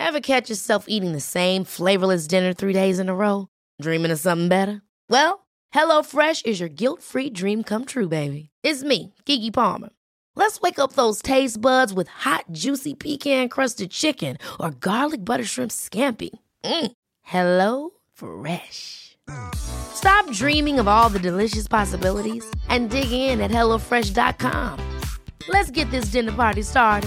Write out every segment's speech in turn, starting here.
Ever catch yourself eating the same flavorless dinner 3 days in a row? Dreaming of something better? Well, HelloFresh is your guilt-free dream come true, baby. It's me, Keke Palmer. Let's wake up those taste buds with hot, juicy pecan-crusted chicken or garlic butter shrimp scampi. Hello Fresh. Stop dreaming of all the delicious possibilities and dig in at HelloFresh.com. Let's get this dinner party started.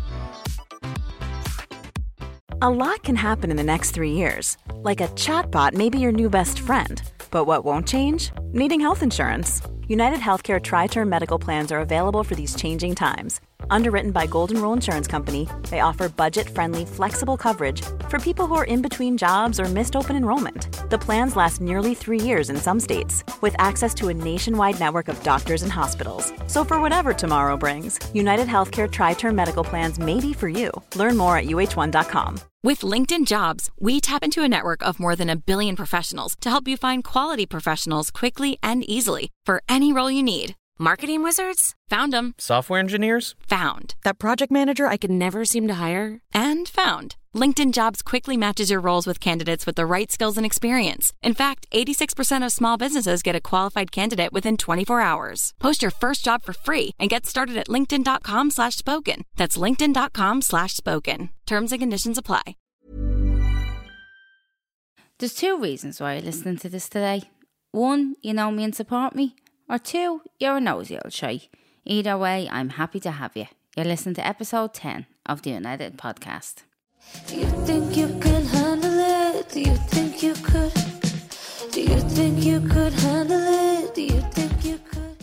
A lot can happen in the next 3 years. Like a chatbot may be your new best friend. But what won't change? Needing health insurance. United Healthcare Tri-Term Medical Plans are available for these changing times. Underwritten by Golden Rule Insurance Company, they offer budget-friendly, flexible coverage for people who are in between jobs or missed open enrollment. The plans last nearly 3 years in some states, with access to a nationwide network of doctors and hospitals. So for whatever tomorrow brings, United Healthcare Tri-Term Medical Plans may be for you. Learn more at uh1.com. With LinkedIn Jobs, we tap into a network of more than 1 billion professionals to help you find quality professionals quickly and easily for any role you need. Marketing wizards? Found them. Software engineers? Found. That project manager I could never seem to hire? And found. LinkedIn Jobs quickly matches your roles with candidates with the right skills and experience. In fact, 86% of small businesses get a qualified candidate within 24 hours. Post your first job for free and get started at linkedin.com/spoken. That's linkedin.com/spoken. Terms and conditions apply. There's 2 reasons why you're listening to this today. 1, you know me and support me. Or 2, you're a nosy old shy. Either way, I'm happy to have you. You're listening to episode 10 of the United Podcast. Do you think you can handle it? Do you think you could? Do you think you could handle it? Do you think you could?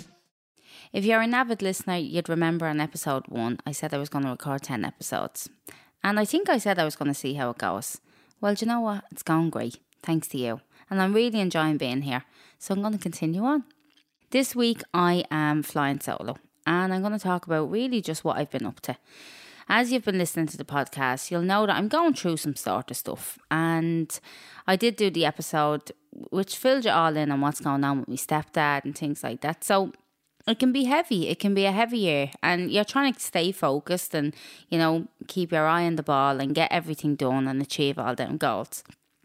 If you're an avid listener, you'd remember on episode 1, I said I was going to record 10 episodes. And I think I said I was going to see how it goes. Well, do you know what? It's going great, thanks to you. And I'm really enjoying being here. So I'm going to continue on. This week I am flying solo and I'm going to talk about really just what I've been up to. As you've been listening to the podcast, you'll know that I'm going through some sort of stuff, and I did do the episode which filled you all in on what's going on with my stepdad and things like that. So it can be heavy, it can be a heavy year, and you're trying to stay focused and, you know, keep your eye on the ball and get everything done and achieve all them goals.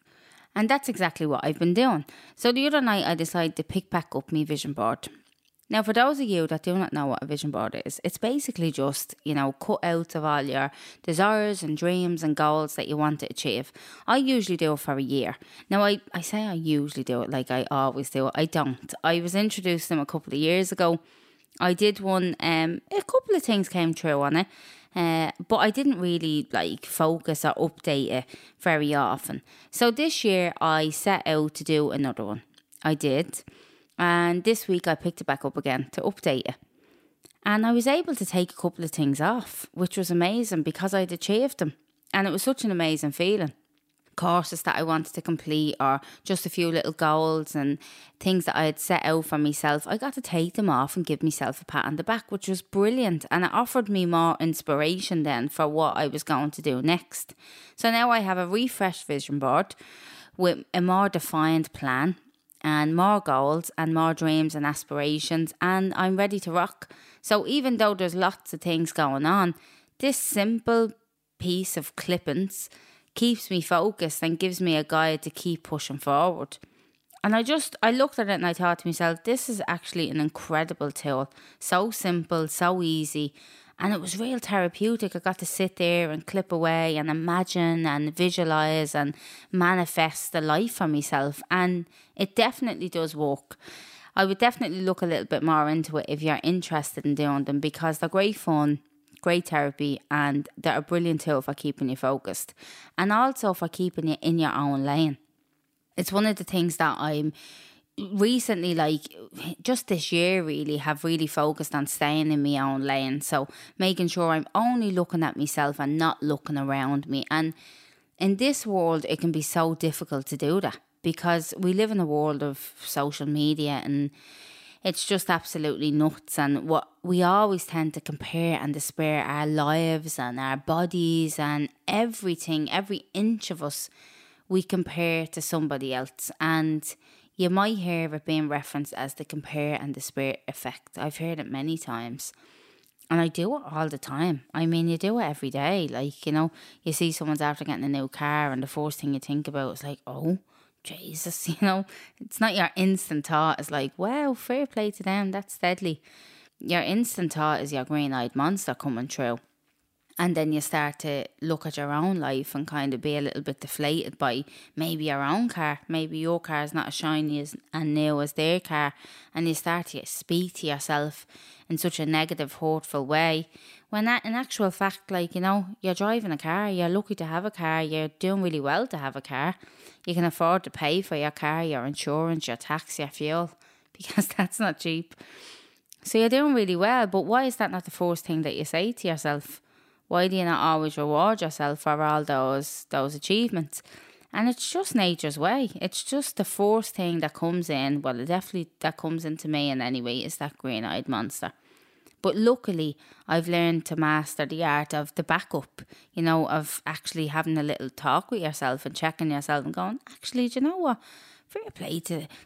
And that's exactly what I've been doing. So the other night I decided to pick back up my vision board. Now, for those of you that do not know what a vision board is, it's basically just, you know, cutouts of all your desires and dreams and goals that you want to achieve. I usually do it for a year. Now, I say I usually do it like I always do it. I don't. I was introduced to them a couple of years ago. I did one, a couple of things came true on it. But I didn't really focus or update it very often. So this year I set out to do another one. I did. And this week I picked it back up again to update it. And I was able to take a couple of things off, which was amazing because I'd achieved them. And it was such an amazing feeling. Courses that I wanted to complete or just a few little goals and things that I had set out for myself, I got to take them off and give myself a pat on the back, which was brilliant, and it offered me more inspiration then for what I was going to do next. So now I have a refreshed vision board with a more defined plan and more goals and more dreams and aspirations, and I'm ready to rock. So even though there's lots of things going on, this simple piece of clippings keeps me focused and gives me a guide to keep pushing forward. And I looked at it and I thought to myself, this is actually an incredible tool. So simple, so easy. And it was real therapeutic. I got to sit there and clip away and imagine and visualise and manifest the life for myself. And it definitely does work. I would definitely look a little bit more into it if you're interested in doing them, because they're great fun, great therapy, and they're a brilliant tool for keeping you focused and also for keeping you in your own lane. It's one of the things that I'm recently, just this year really, have really focused on staying in my own lane. So making sure I'm only looking at myself and not looking around me. And in this world, it can be so difficult to do that because we live in a world of social media and it's just absolutely nuts. And what we always tend to compare and despair our lives and our bodies and everything, every inch of us, we compare to somebody else. And you might hear it being referenced as the compare and despair effect. I've heard it many times. And I do it all the time. I mean, you do it every day. Like, you know, you see someone's after getting a new car and the first thing you think about is like, oh, Jesus, you know. It's not your instant thought. It's like, wow, fair play to them. That's deadly. Your instant thought is your green-eyed monster coming through. And then you start to look at your own life and kind of be a little bit deflated by maybe your own car. Maybe your car is not as shiny and new as their car. And you start to speak to yourself in such a negative, hurtful way. When that, in actual fact, like, you know, you're driving a car, you're lucky to have a car, you're doing really well to have a car. You can afford to pay for your car, your insurance, your tax, your fuel, because that's not cheap. So you're doing really well, but why is that not the first thing that you say to yourself? Why do you not always reward yourself for all those achievements? And it's just nature's way. It's just the first thing that comes in. Well, definitely that comes into me in any way is that green-eyed monster. But luckily, I've learned to master the art of the backup, you know, of actually having a little talk with yourself and checking yourself and going, actually, do you know what? Fair play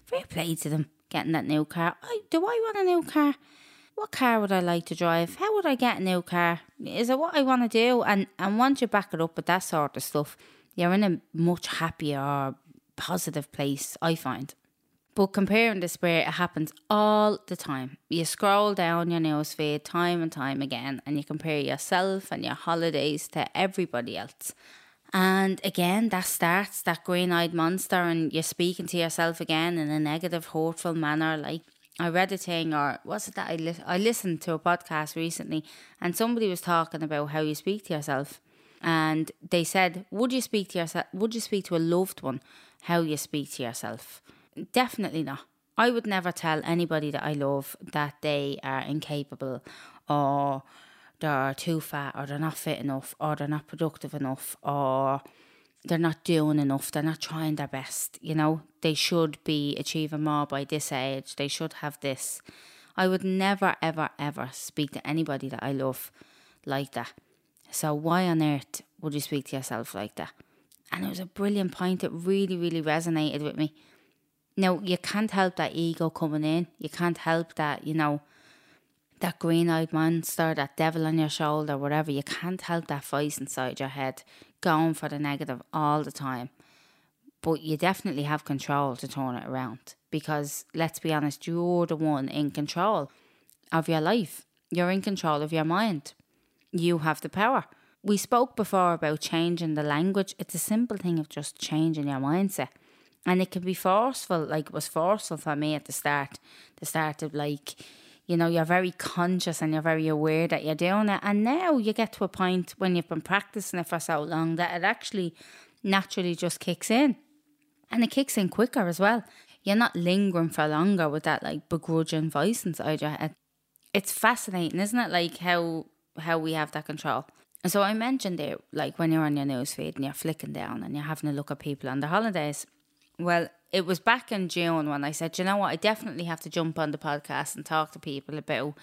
to them getting that new car. Do I want a new car? What car would I like to drive? How would I get a new car? Is it what I want to do? And once you back it up with that sort of stuff, you're in a much happier, positive place, I find. But comparing the spirit, it happens all the time. You scroll down your newsfeed time and time again, and you compare yourself and your holidays to everybody else. And again, that starts that green-eyed monster, and you're speaking to yourself again in a negative, hurtful manner. Like, I read a thing, or was it that I listened to a podcast recently, and somebody was talking about how you speak to yourself. And they said, would you speak to a loved one how you speak to yourself? Definitely not. I would never tell anybody that I love that they are incapable, or they're too fat, or they're not fit enough, or they're not productive enough, or they're not doing enough, they're not trying their best, you know. They should be achieving more by this age, they should have this. I would never, ever, ever speak to anybody that I love like that. So why on earth would you speak to yourself like that? And it was a brilliant point. It really, really resonated with me. Now, you can't help that ego coming in. You can't help that, you know, that green-eyed monster, that devil on your shoulder, whatever. You can't help that voice inside your head going for the negative all the time. But you definitely have control to turn it around. Because, let's be honest, you're the one in control of your life. You're in control of your mind. You have the power. We spoke before about changing the language. It's a simple thing of just changing your mindset. And it can be forceful, like it was forceful for me at the start. The start of, like, you know, you're very conscious and you're very aware that you're doing it. And now you get to a point when you've been practicing it for so long that it actually naturally just kicks in. And it kicks in quicker as well. You're not lingering for longer with that, like, begrudging voice inside your head. It's fascinating, isn't it? Like how we have that control. And so I mentioned there, like, when you're on your newsfeed and you're flicking down and you're having a look at people on their holidays. Well, it was back in June when I said, you know what, I definitely have to jump on the podcast and talk to people about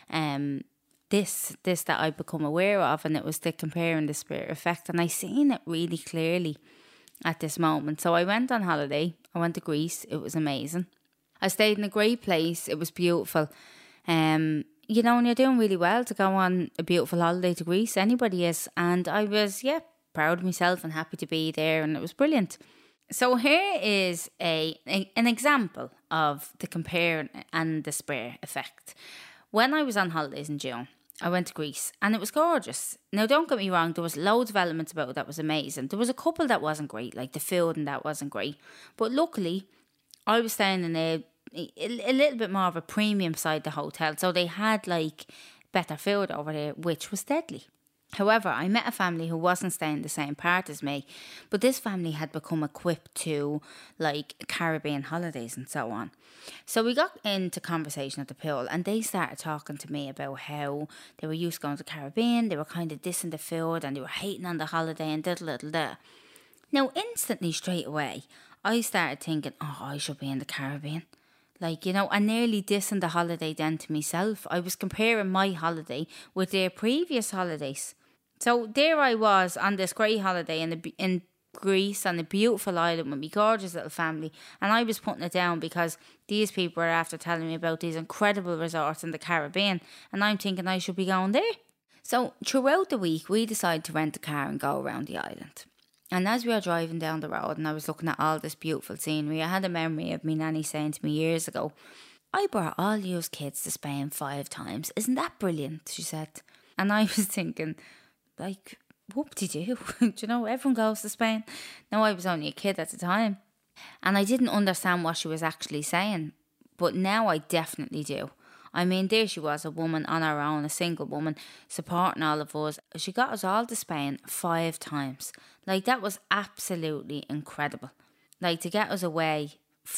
this that I've become aware of, and it was the comparing the spirit effect, and I seen it really clearly at this moment. So I went on holiday. I went to Greece. It was amazing. I stayed in a great place. It was beautiful. You know, and you're doing really well to go on a beautiful holiday to Greece. Anybody is. And I was, proud of myself and happy to be there, and it was brilliant. So here is an example of the compare and the spare effect. When I was on holidays in June, I went to Greece and it was gorgeous. Now, don't get me wrong, there was loads of elements about it that was amazing. There was a couple that wasn't great, like the food and that wasn't great. But luckily, I was staying in a little bit more of a premium side of the hotel. So they had, like, better food over there, which was deadly. However, I met a family who wasn't staying the same part as me, but this family had become equipped to, like, Caribbean holidays and so on. So we got into conversation at the pool, and they started talking to me about how they were used to going to the Caribbean, they were kind of dissing the food, and they were hating on the holiday and da-da-da-da. Now, instantly, straight away, I started thinking, oh, I should be in the Caribbean. Like, you know, I nearly dissing the holiday then to myself. I was comparing my holiday with their previous holidays. So there I was on this great holiday in Greece on a beautiful island with my gorgeous little family, and I was putting it down because these people were after telling me about these incredible resorts in the Caribbean, and I'm thinking I should be going there. So throughout the week, we decided to rent a car and go around the island. And as we were driving down the road and I was looking at all this beautiful scenery, I had a memory of me nanny saying to me years ago, I brought all you kids to Spain 5 times. Isn't that brilliant? She said. And I was thinking, like, whoop-de-doo. Do you know, everyone goes to Spain. Now, I was only a kid at the time. And I didn't understand what she was actually saying. But now I definitely do. I mean, there she was, a woman on her own, a single woman, supporting all of us. She got us all to Spain 5 times. Like, that was absolutely incredible. Like, to get us away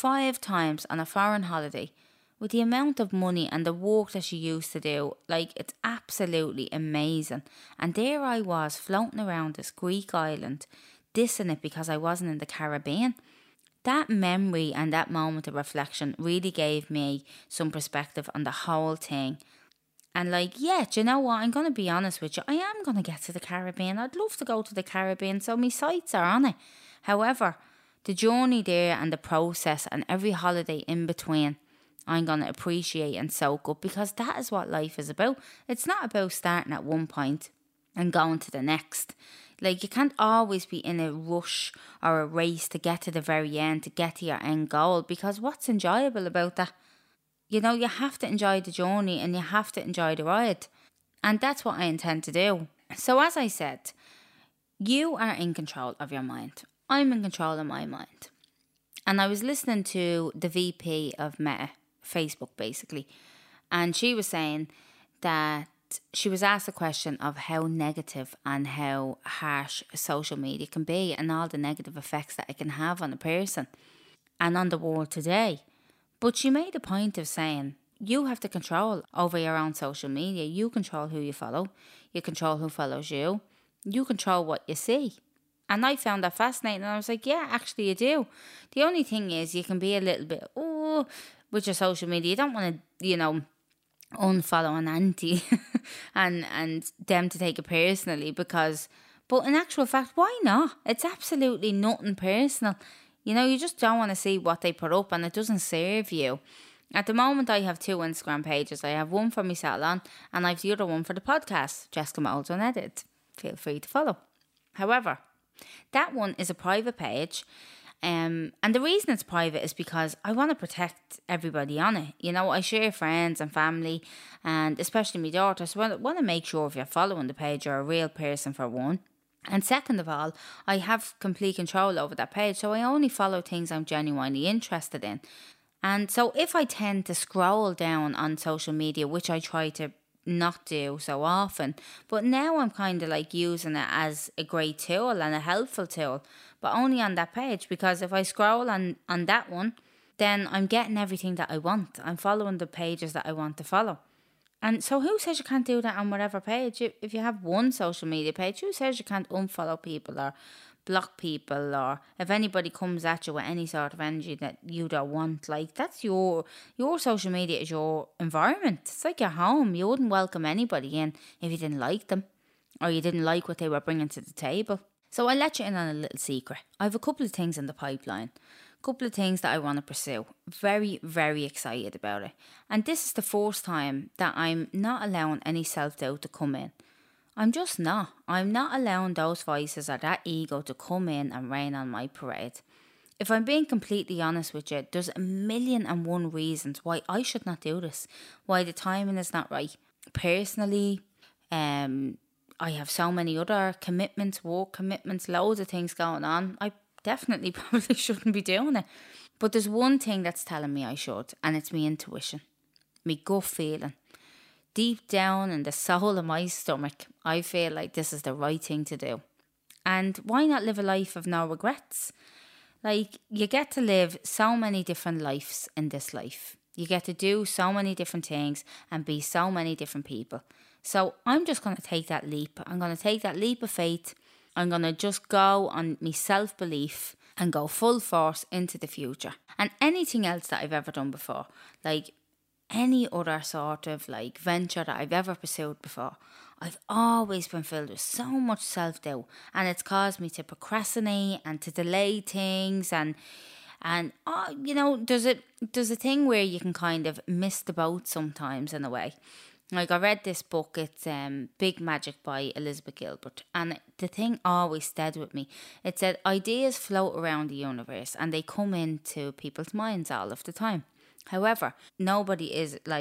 5 times on a foreign holiday, with the amount of money and the work that she used to do, like, it's absolutely amazing. And there I was, floating around this Greek island, dissing it because I wasn't in the Caribbean. That memory and that moment of reflection really gave me some perspective on the whole thing. And like, yeah, do you know what? I'm going to be honest with you. I am going to get to the Caribbean. I'd love to go to the Caribbean, so my sights are on it. However, the journey there and the process and every holiday in between, I'm going to appreciate and soak up, because that is what life is about. It's not about starting at one point and going to the next. Like, you can't always be in a rush or a race to get to the very end, to get to your end goal, because what's enjoyable about that? You know, you have to enjoy the journey and you have to enjoy the ride. And that's what I intend to do. So as I said, you are in control of your mind. I'm in control of my mind. And I was listening to the VP of Meta, Facebook basically, and she was saying that she was asked a question of how negative and how harsh social media can be and all the negative effects that it can have on a person and on the world today. But she made a point of saying, you have the control over your own social media. You control who you follow. You control who follows you. You control what you see. And I found that fascinating. And I was like, yeah, actually you do. The only thing is you can be a little bit, with your social media. You don't want to, unfollow an auntie and them to take it personally, but in actual fact, why not? It's absolutely nothing personal. You just don't want to see what they put up and it doesn't serve you. At the moment, I have 2 Instagram pages. I have one for my salon and I have the other one for the podcast, Jessica Moulds Unedited. Feel free to follow. However, that one is a private page. And the reason it's private is because I want to protect everybody on it. I share friends and family, and especially my daughter, so I want to make sure if you're following the page, you're a real person, for one. And second of all, I have complete control over that page, so I only follow things I'm genuinely interested in. And so if I tend to scroll down on social media, which I try to not do so often, but now I'm kind of like using it as a great tool and a helpful tool, but only on that page, because if I scroll on that one, then I'm getting everything that I want. I'm following the pages that I want to follow. And so who says you can't do that on whatever page? If you have one social media page, who says you can't unfollow people or block people, or if anybody comes at you with any sort of energy that you don't want? Like, that's your social media is your environment. It's like your home. You wouldn't welcome anybody in if you didn't like them or you didn't like what they were bringing to the table. So I'll let you in on a little secret. I have a couple of things in the pipeline, a couple of things that I want to pursue. Very, very excited about it. And this is the first time that I'm not allowing any self-doubt to come in. I'm just not. I'm not allowing those voices or that ego to come in and rain on my parade. If I'm being completely honest with you, there's 1,000,001 reasons why I should not do this, why the timing is not right. Personally, I have so many other commitments, work commitments, loads of things going on. I definitely probably shouldn't be doing it. But there's one thing that's telling me I should, and it's my intuition, my gut feeling. Deep down in the soul of my stomach, I feel like this is the right thing to do. And why not live a life of no regrets? Like, you get to live so many different lives in this life. You get to do so many different things and be so many different people. So I'm just going to take that leap. I'm going to take that leap of faith. I'm going to just go on my self-belief and go full force into the future. And anything else that I've ever done before, like, any other sort of like venture that I've ever pursued before, I've always been filled with so much self-doubt, and it's caused me to procrastinate and to delay things, and you know, there's a thing where you can kind of miss the boat sometimes in a way. Like, I read this book, it's Big Magic by Elizabeth Gilbert, and the thing always stayed with me. It said ideas float around the universe and they come into people's minds all of the time. However, nobody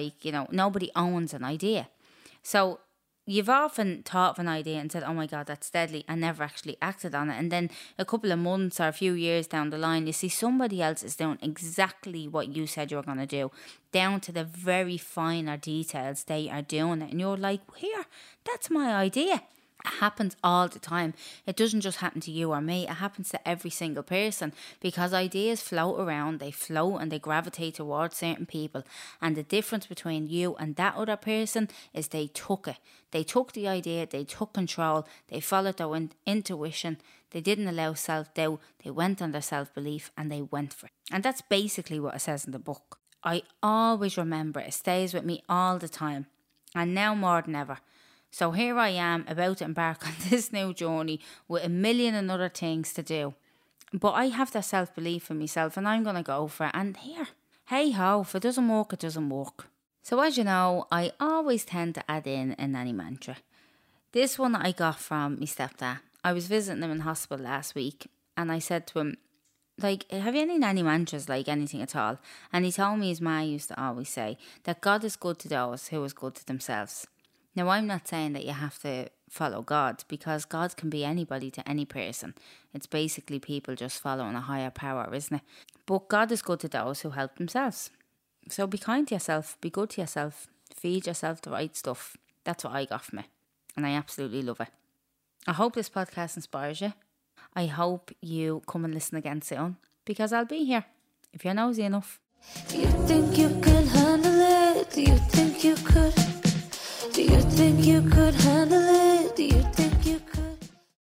owns an idea. So you've often thought of an idea and said, oh my God, that's deadly, and never actually acted on it. And then a couple of months or a few years down the line, you see somebody else is doing exactly what you said you were going to do, down to the very finer details they are doing it. And you're like, here, that's my idea. It happens all the time. It doesn't just happen to you or me. It happens to every single person, because ideas float around, they float and they gravitate towards certain people. And the difference between you and that other person is they took it. They took the idea, they took control, they followed their intuition, they didn't allow self-doubt, they went on their self-belief and they went for it. And that's basically what it says in the book. I always remember it stays with me all the time, and now more than ever. So here I am about to embark on this new journey with a million and other things to do. But I have that self-belief in myself and I'm going to go for it. And here, hey ho, if it doesn't work, it doesn't work. So as you know, I always tend to add in a nanny mantra. This one I got from my stepdad. I was visiting him in hospital last week and I said to him, like, have you any nanny mantras, like anything at all? And he told me his ma used to always say that God is good to those who is good to themselves. Now, I'm not saying that you have to follow God, because God can be anybody to any person. It's basically people just following a higher power, isn't it? But God is good to those who help themselves. So be kind to yourself, be good to yourself, feed yourself the right stuff. That's what I got from it, and I absolutely love it. I hope this podcast inspires you. I hope you come and listen again soon, because I'll be here if you're nosy enough. Do you think you can handle it? Do you think you could? Do you think you could handle it? Do you think you could?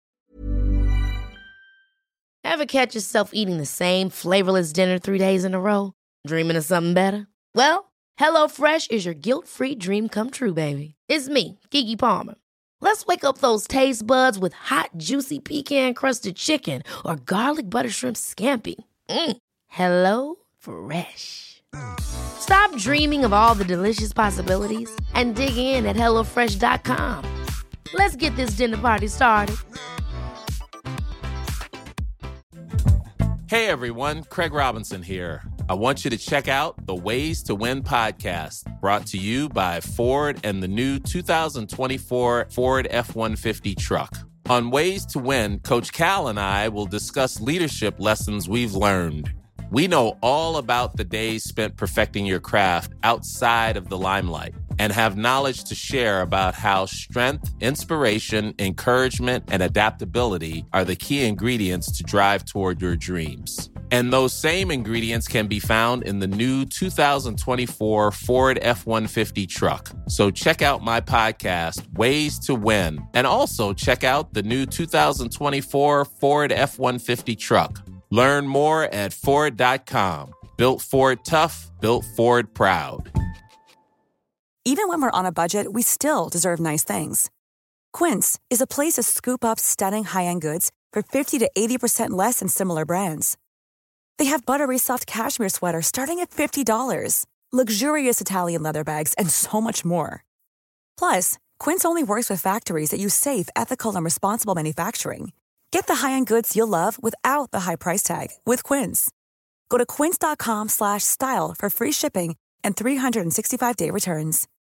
Ever catch yourself eating the same flavorless dinner 3 days in a row? Dreaming of something better? Well, HelloFresh is your guilt-free dream come true, baby. It's me, Keke Palmer. Let's wake up those taste buds with hot, juicy pecan-crusted chicken or garlic butter shrimp scampi. Hello Fresh. Stop dreaming of all the delicious possibilities and dig in at HelloFresh.com. Let's get this dinner party started. Hey everyone, Craig Robinson here. I want you to check out the Ways to Win podcast, brought to you by Ford and the new 2024 Ford F-150 truck. On Ways to Win, Coach Cal and I will discuss leadership lessons we've learned. We know all about the days spent perfecting your craft outside of the limelight and have knowledge to share about how strength, inspiration, encouragement, and adaptability are the key ingredients to drive toward your dreams. And those same ingredients can be found in the new 2024 Ford F-150 truck. So check out my podcast, Ways to Win, and also check out the new 2024 Ford F-150 truck. Learn more at Ford.com. Built Ford tough, built Ford proud. Even when we're on a budget, we still deserve nice things. Quince is a place to scoop up stunning high-end goods for 50 to 80% less than similar brands. They have buttery soft cashmere sweaters starting at $50, luxurious Italian leather bags, and so much more. Plus, Quince only works with factories that use safe, ethical, and responsible manufacturing. Get the high-end goods you'll love without the high price tag with Quince. Go to quince.com/style for free shipping and 365-day returns.